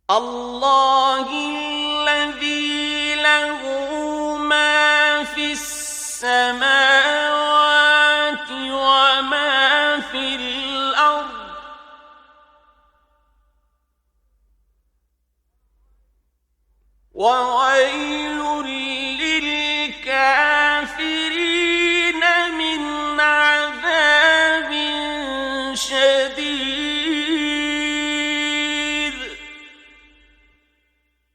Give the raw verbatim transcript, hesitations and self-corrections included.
الله الذي له ما في السماوات وما في الأرض وغير